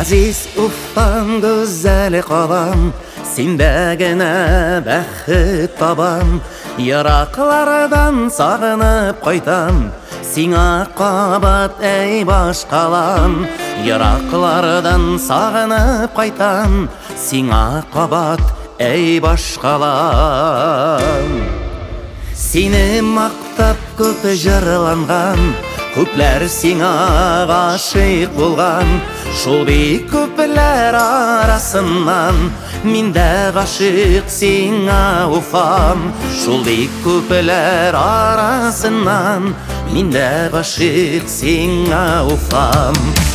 Ғазиз Уфам, güzel қалам, сендегіне бәхет табам. Ерақлардан сағынып қайтам, сиңа қабат әй баш қалам. Ерақлардан сағынып қайтам, сиңа қабат әй баш қалам. Сені мақтап көп жырланған, көплер сиңа ғашық болған. Шул бик көплер арасынан мин дә ғашық сиңа Уфам. Шул бик көплер арасынан мин дә ғашық сиңа Уфам.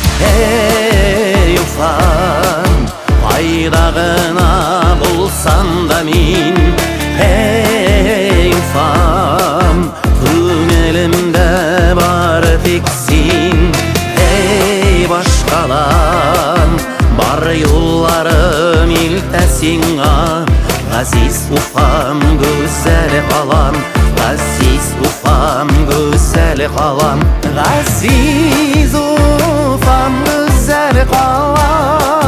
Эй Уфам, қайда ғына болсам да мин. Эй Уфам, көңілімдә бар тек син. Эй баш қалам, бар юлларым илтә сиңа. Ғазиз Уфам, güzel қалам, Ғазиз Уфам, güzel қалам. Ғазиз Уфам, güzel қалам.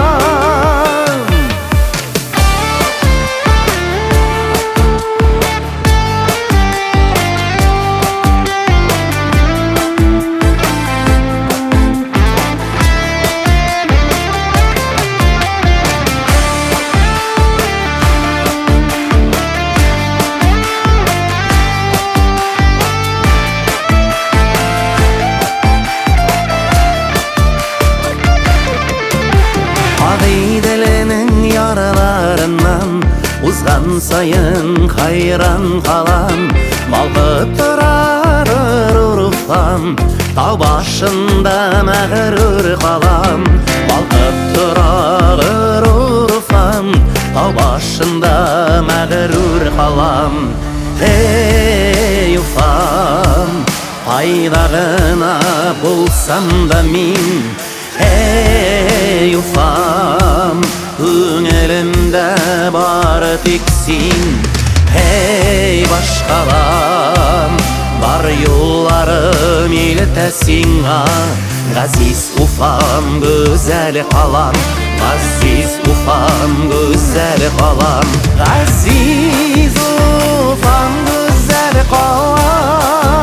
Ағиделенің яраларынан узған сайын қайран қалам. Балқып тұрар Уфам, тау башында мәғрур қалам. Балқып тұрар Уфам, тау башында мәғрур қалам. Эй Уфам, қайда ғына болсам да мин. Эй Уфам, көңілімдә бар тек син. Эй баш қалам, бар юлларым илтә сиңа. Ғазиз Уфам, güzel қалам, Ғазиз Уфам, güzel қалам. Ғазиз Уфам, güzel қалам.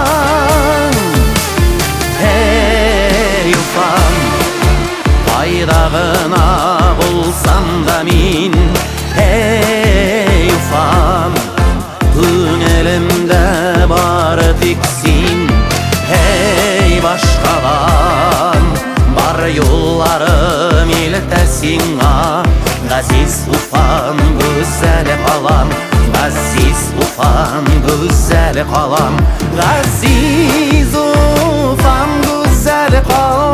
Эй Уфам, қайда ғына болсам да мин. Эй Уфам, көңілімдә бар тек син. Эй баш қалам, бар юлларым илтә сиңа. Ғазиз Уфам, güzel қалам, Ғазиз Уфам, güzel қалам. Ғазиз Уфам, güzel қалам.